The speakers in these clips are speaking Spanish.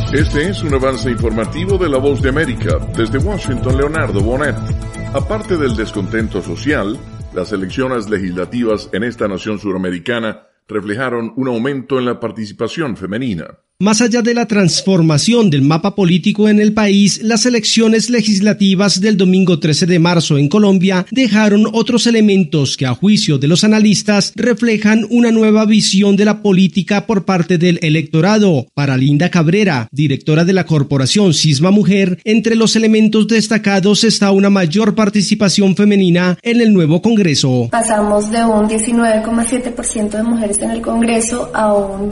Este es un avance informativo de La Voz de América. Desde Washington, Leonardo Bonet. Aparte del descontento social, las elecciones legislativas en esta nación suramericana reflejaron un aumento en la participación femenina. Más allá de la transformación del mapa político en el país, las elecciones legislativas del domingo 13 de marzo en Colombia dejaron otros elementos que, a juicio de los analistas, reflejan una nueva visión de la política por parte del electorado. Para Linda Cabrera, directora de la corporación Cisma Mujer, entre los elementos destacados está una mayor participación femenina en el nuevo Congreso. Pasamos de un 19,7% de mujeres en el Congreso a un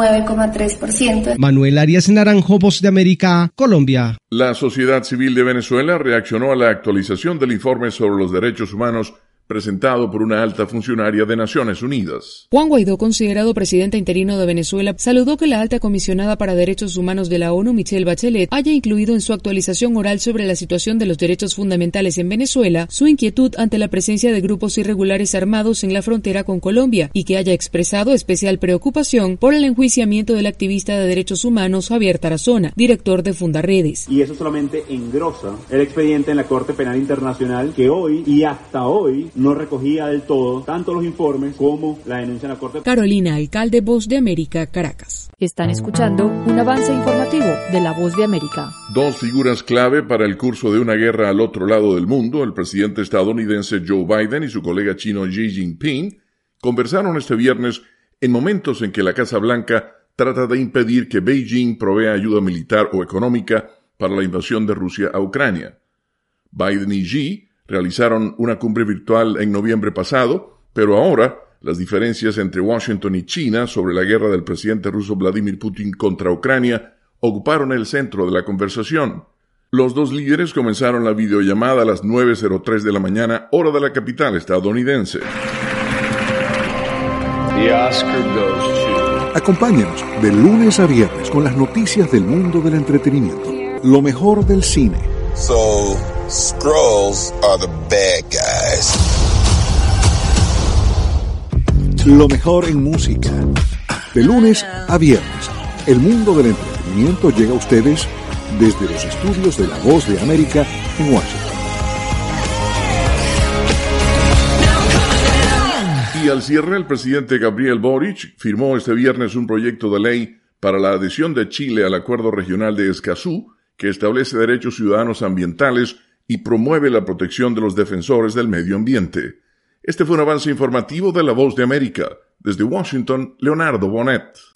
29,3%. Manuel Arias Naranjo, Voz de América, Colombia. La sociedad civil de Venezuela reaccionó a la actualización del informe sobre los derechos humanos presentado por una alta funcionaria de Naciones Unidas. Juan Guaidó, considerado presidente interino de Venezuela, saludó que la alta comisionada para derechos humanos de la ONU, Michelle Bachelet, haya incluido en su actualización oral sobre la situación de los derechos fundamentales en Venezuela su inquietud ante la presencia de grupos irregulares armados en la frontera con Colombia y que haya expresado especial preocupación por el enjuiciamiento del activista de derechos humanos Javier Tarazona, director de Fundaredes. Y eso solamente engrosa el expediente en la Corte Penal Internacional, que hoy y hasta hoy no recogía del todo tanto los informes como la denuncia en la Corte. Carolina Alcalde, Voz de América, Caracas. Están escuchando un avance informativo de La Voz de América. Dos figuras clave para el curso de una guerra al otro lado del mundo, el presidente estadounidense Joe Biden y su colega chino Xi Jinping, conversaron este viernes en momentos en que la Casa Blanca trata de impedir que Beijing provea ayuda militar o económica para la invasión de Rusia a Ucrania. Biden y Xi realizaron una cumbre virtual en noviembre pasado, pero ahora las diferencias entre Washington y China sobre la guerra del presidente ruso Vladimir Putin contra Ucrania ocuparon el centro de la conversación. Los dos líderes comenzaron la videollamada a las 9:03 de la mañana, hora de la capital estadounidense. The Oscar goes to... Acompáñenos de lunes a viernes con las noticias del mundo del entretenimiento, lo mejor del cine. So, Skrulls are the bad guys. Lo mejor en música. De lunes a viernes, el mundo del entretenimiento llega a ustedes desde los estudios de La Voz de América en Washington. Y al cierre, el presidente Gabriel Boric firmó este viernes un proyecto de ley para la adhesión de Chile al Acuerdo Regional de Escazú, que establece derechos ciudadanos ambientales y promueve la protección de los defensores del medio ambiente. Este fue un avance informativo de La Voz de América. Desde Washington, Leonardo Bonet.